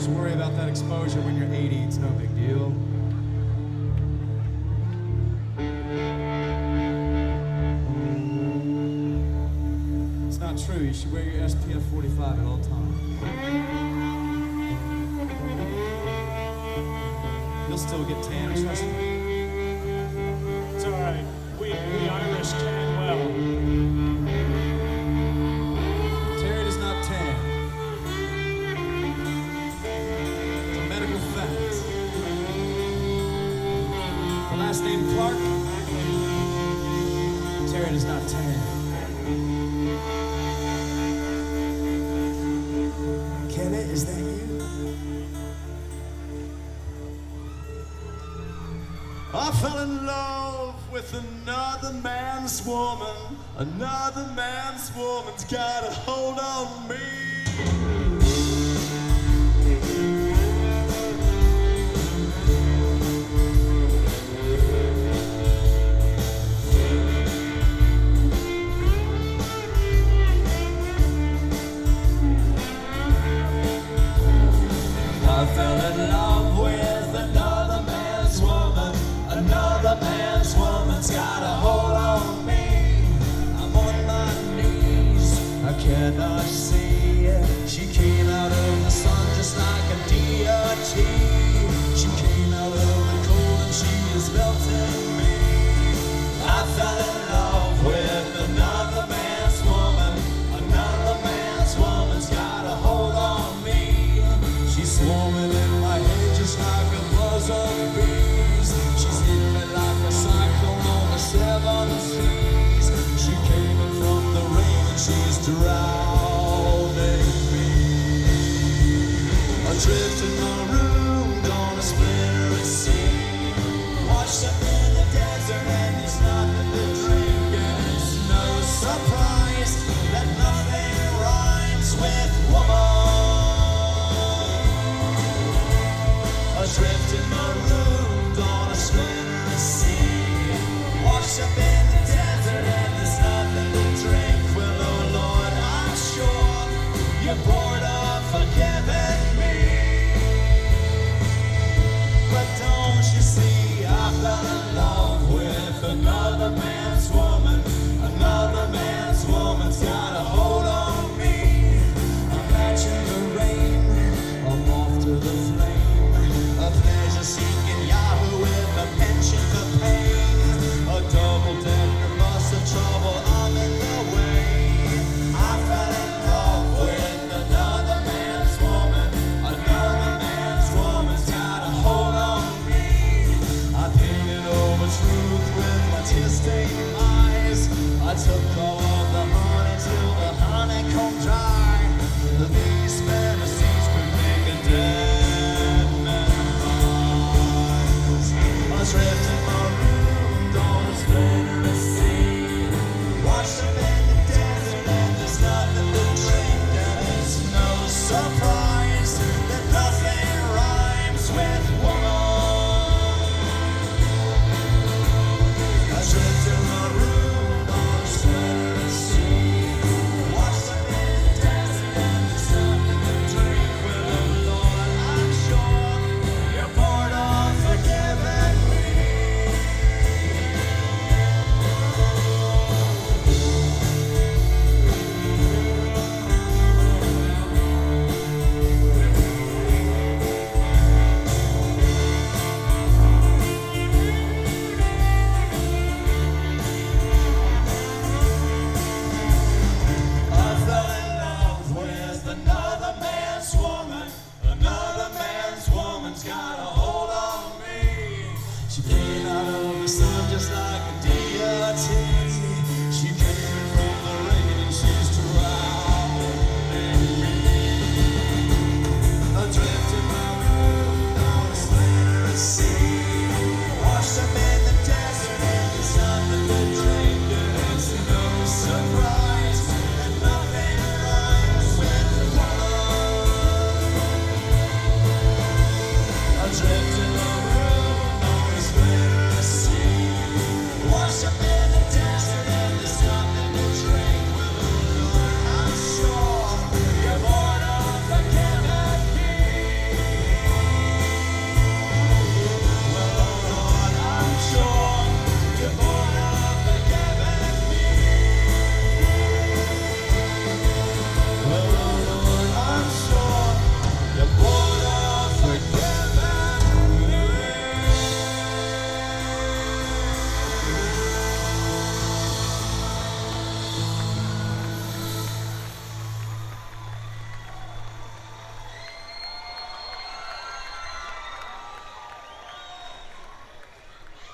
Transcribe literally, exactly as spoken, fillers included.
Just worry about that exposure when you're eighty. It's no big deal. It's not true. You should wear your S P F forty-five at all times. You'll still get tan, trust me. It's all right. We, we Irish tan well. Terry does not tan. It's a medical fact. The last name Clark. Terry does not tan. Kelly, is that you? I fell in love with another man's woman. Another man's woman's got a hold on me. I fell in love with another man's woman. Another man's woman's got a hold on me. I'm on my knees, I cannot see. She came out of the sun just like a D R T. She came out of the cold and she is melting me. I fell in love with another man's woman. Another man's woman's got a hold on me. She's swarming in my head just like a buzz of bees. She's hitting me like a cyclone on the seven seas. She came in from the rain and she's drowning me. Adrift in my room, gonna splinter a sea. Washed up in the desert and there's nothing to drink. And it's no surprise that nothing rhymes with woman. Adrift in my room, gonna splinter a sea. Washed up in the desert and there's nothing to drink. Well, oh Lord, I'm sure you're bored of forgiving me. But don't you see, I fell in love with another man.